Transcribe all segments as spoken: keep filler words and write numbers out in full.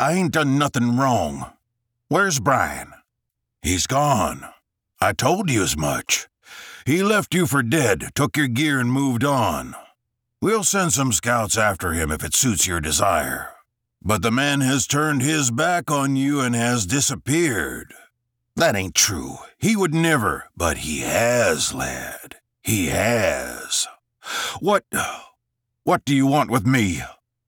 I ain't done nothing wrong. Where's Brian?" "He's gone. I told you as much. He left you for dead, took your gear and moved on. We'll send some scouts after him if it suits your desire. But the man has turned his back on you and has disappeared." "That ain't true. He would never." "But he has, lad. He has." What... what do you want with me?"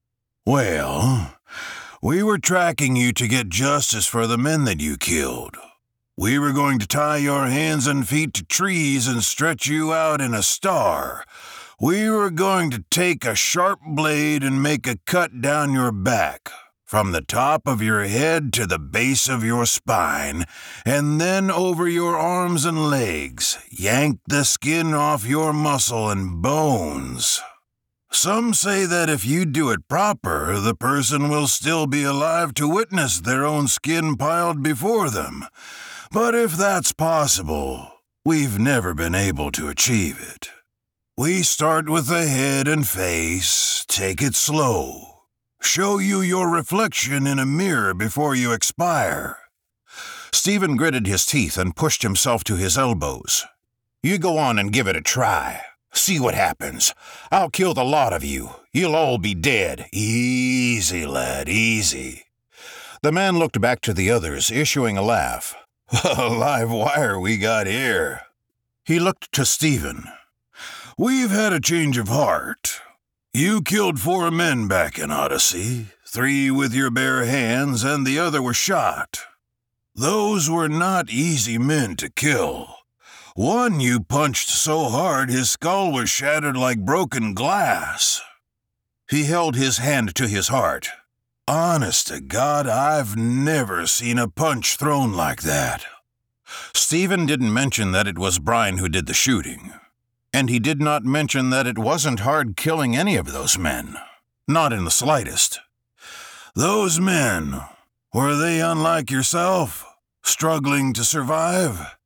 "Well, we were tracking you to get justice for the men that you killed. We were going to tie your hands and feet to trees and stretch you out in a star. We were going to take a sharp blade and make a cut down your back, from the top of your head to the base of your spine, and then over your arms and legs, yank the skin off your muscle and bones. Some say that if you do it proper, the person will still be alive to witness their own skin piled before them. But if that's possible, we've never been able to achieve it. We start with the head and face, take it slow, show you your reflection in a mirror before you expire." Stephen gritted his teeth and pushed himself to his elbows. "You go on and give it a try. See what happens. I'll kill the lot of you. You'll all be dead. Easy, lad, easy." The man looked back to the others, issuing a laugh. "A live wire we got here." He looked to Stephen. "We've had a change of heart. You killed four men back in Odyssey, three with your bare hands and the other were shot. Those were not easy men to kill. One you punched so hard his skull was shattered like broken glass." He held his hand to his heart. "Honest to God, I've never seen a punch thrown like that." Stephen didn't mention that it was Brian who did the shooting. And he did not mention that it wasn't hard killing any of those men. Not in the slightest. "Those men, were they unlike yourself, struggling to survive?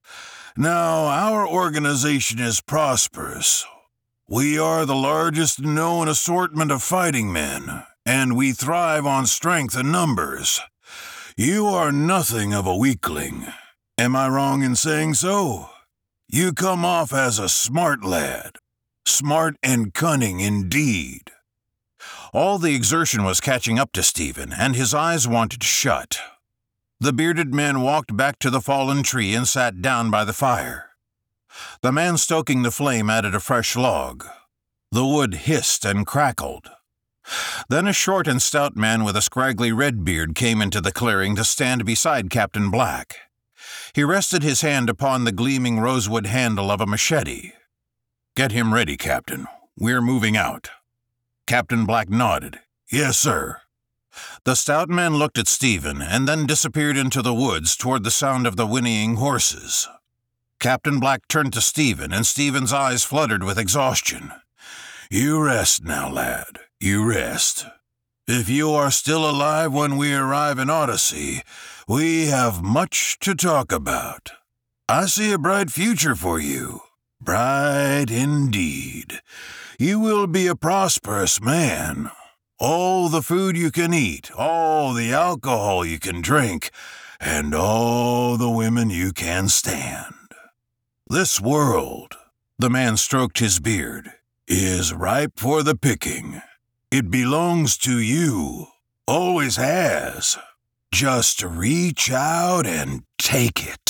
Now, our organization is prosperous. We are the largest known assortment of fighting men, and we thrive on strength and numbers. You are nothing of a weakling. Am I wrong in saying so? You come off as a smart lad. Smart and cunning indeed." All the exertion was catching up to Stephen, and his eyes wanted to shut. The bearded man walked back to the fallen tree and sat down by the fire. The man stoking the flame added a fresh log. The wood hissed and crackled. Then a short and stout man with a scraggly red beard came into the clearing to stand beside Captain Black. He rested his hand upon the gleaming rosewood handle of a machete. "Get him ready, Captain. We're moving out." Captain Black nodded. "Yes, sir." The stout man looked at Stephen and then disappeared into the woods toward the sound of the whinnying horses. Captain Black turned to Stephen, and Stephen's eyes fluttered with exhaustion. "You rest now, lad. You rest. If you are still alive when we arrive in Odyssey, we have much to talk about. I see a bright future for you. Bright indeed. You will be a prosperous man. All the food you can eat, all the alcohol you can drink, and all the women you can stand. This world," the man stroked his beard, "is ripe for the picking. It belongs to you. Always has. Just reach out and take it."